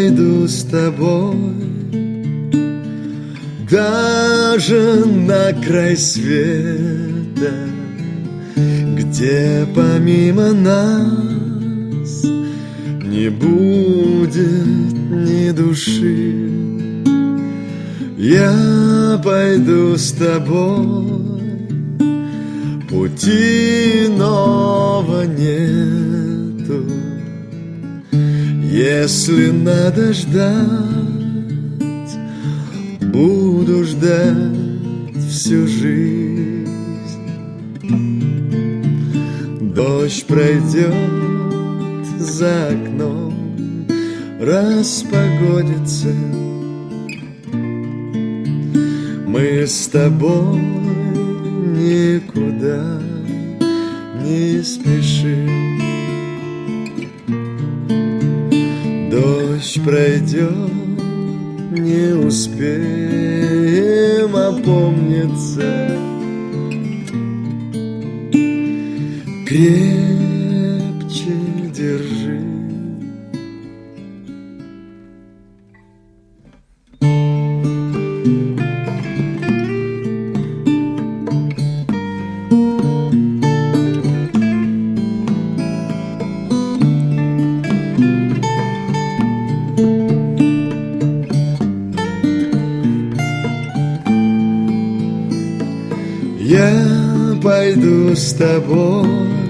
пойду с тобой даже на край света, где помимо нас не будет ни души. Я пойду с тобой, пути иного нету. Если надо ждать, буду ждать всю жизнь. Дождь пройдет за окном, распогодится. Мы с тобой никуда не спешим. Дождь пройдет, не успеем опомниться. Крепче держи. Я пойду с тобой,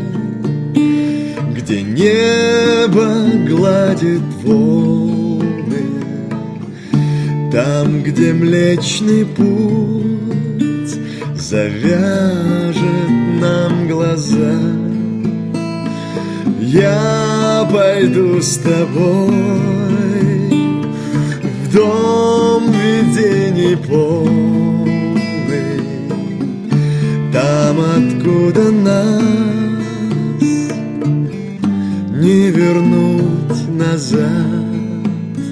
где небо гладит волны, там, где Млечный Путь завяжет нам глаза. Я пойду с тобой в дом видений полный, там, откуда нас не вернуть назад.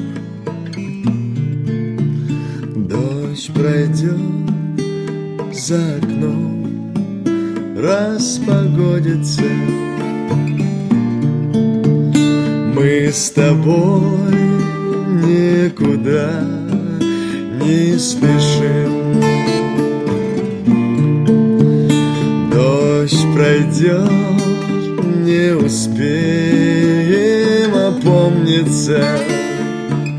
Дождь пройдет за окном, распогодится. Мы с тобой никуда не спешим. Дождь пройдет, не успеем опомниться.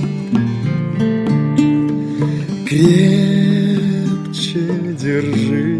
Крепче держи.